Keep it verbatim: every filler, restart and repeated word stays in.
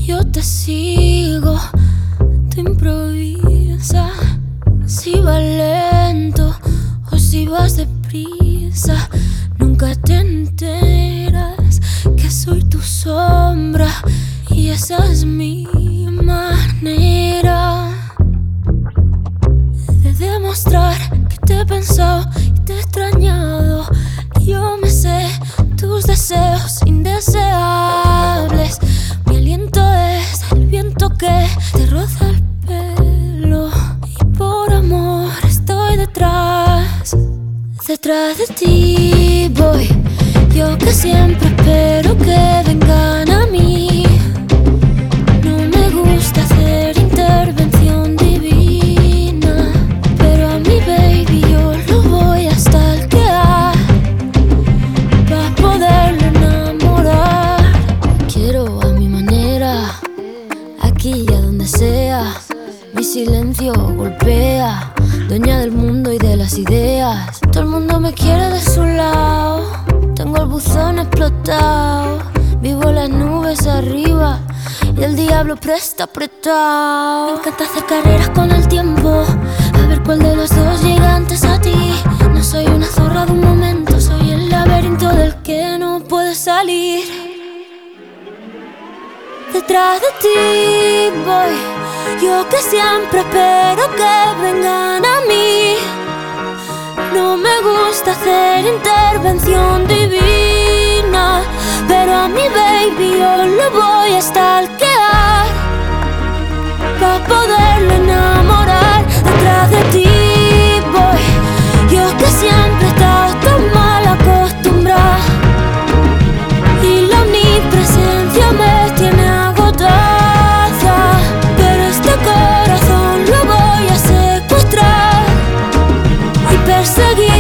Yo te sigo, tú improvisa. Si vas lento o si vas deprisa, nunca te enteras que soy tu sombra y esa es mi manera de demostrar que te he pensado y te he extrañado. Yo me sé tus deseos indeseables. Mi aliento es el viento que te roza el pelo y por amor estoy detrás, detrás de ti voy. Yo que siempre espero que vengan a mí. No me gusta hacer intervención divina, pero a mi baby yo lo voy a stalkear para poderlo enamorar. Quiero a mi manera, aquí y a donde sea. Mi silencio golpea, dueña del mundo y de las ideas. Todo el mundo me quiere de su lado. Tengo el buzón explotado, vivo en las nubes arriba y el diablo presta apretado. Me encanta hacer carreras con el tiempo, a ver cuál de los dos llega antes a ti. No soy una zorra de un momento, soy el laberinto del que no puedes salir. Detrás de ti voy, yo que siempre espero que vengan a mí. No me gusta hacer intervención divina, pero a mi baby yo lo voy a stalkear para poderlo enamorar. Detrás de ti voy, yo que siempre he estado tan mal acostumbrada y la omnipresencia me tiene agotada, pero este corazón lo voy a secuestrar y perseguir.